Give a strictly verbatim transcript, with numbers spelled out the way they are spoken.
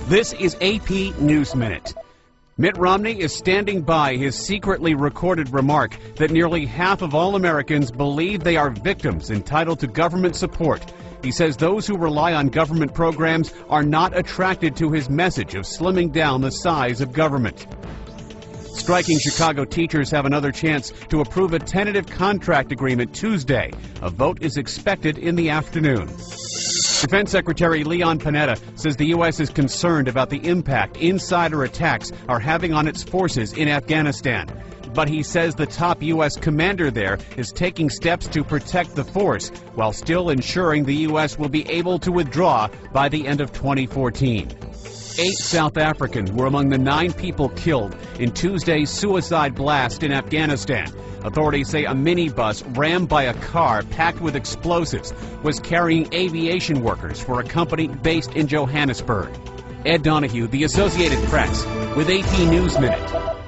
This is A P News Minute. Mitt Romney is standing by his secretly recorded remark that nearly half of all Americans believe they are victims entitled to government support. He says those who rely on government programs are not attracted to his message of slimming down the size of government. Striking Chicago teachers have another chance to approve a tentative contract agreement Tuesday. A vote is expected in the afternoon. Defense Secretary Leon Panetta says the U S is concerned about the impact insider attacks are having on its forces in Afghanistan. But he says the top U S commander there is taking steps to protect the force while still ensuring the U S will be able to withdraw by the end of twenty fourteen. Eight South Africans were among the nine people killed in Tuesday's suicide blast in Afghanistan. Authorities say a minibus rammed by a car packed with explosives was carrying aviation workers for a company based in Johannesburg. Ed Donahue, The Associated Press, with A P News Minute.